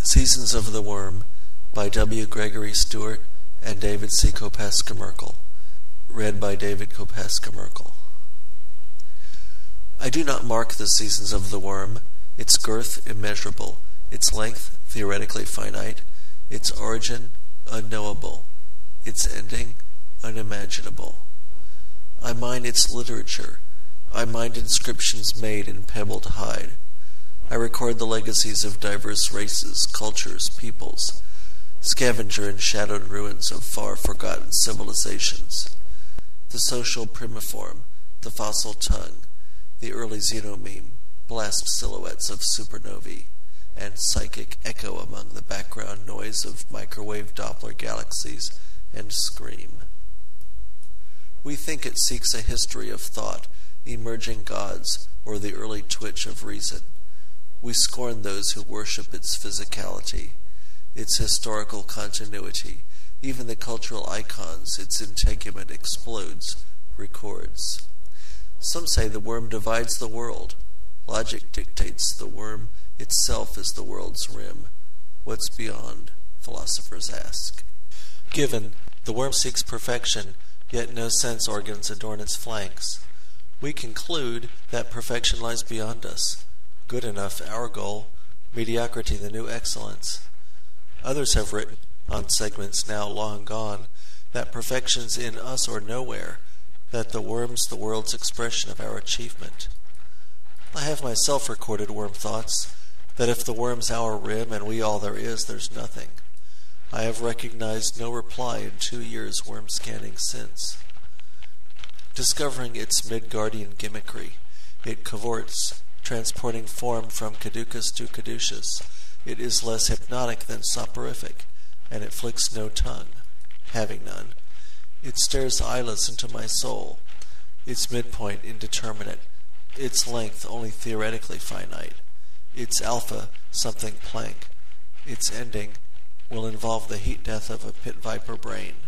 Seasons of the Worm by W. Gregory Stewart and David C. Kopeska-Merkel. Read by David Kopeska-Merkel. I do not mark the seasons of the worm, its girth immeasurable, its length theoretically finite, its origin unknowable, its ending unimaginable. I mind its literature. I mind inscriptions made in pebbled hide. I record the legacies of diverse races, cultures, peoples, scavenger in shadowed ruins of far-forgotten civilizations. The social primiform, the fossil tongue, the early xenomeme, blast silhouettes of supernovae, and psychic echo among the background noise of microwave Doppler galaxies and scream. We think it seeks a history of thought, emerging gods, or the early twitch of reason. We scorn those who worship its physicality, its historical continuity, even the cultural icons its integument explodes, records. Some say the worm divides the world. Logic dictates the worm itself is the world's rim. What's beyond? Philosophers ask. Given, the worm seeks perfection, yet no sense organs adorn its flanks. We conclude that perfection lies beyond us. Good enough, our goal. Mediocrity, the new excellence. Others have written, on segments now long gone, that perfection's in us or nowhere, that the worm's the world's expression of our achievement. I have myself recorded worm thoughts, that if the worm's our rim and we all there is, there's nothing. I have recognized no reply in 2 years worm scanning since. Discovering its Midgardian gimmickry, it cavorts, transporting form from caducus to caduceus. It is less hypnotic than soporific, and it flicks no tongue, having none. It stares eyeless into my soul, its midpoint indeterminate, its length only theoretically finite, its alpha something plank, its ending will involve the heat death of a pit viper brain.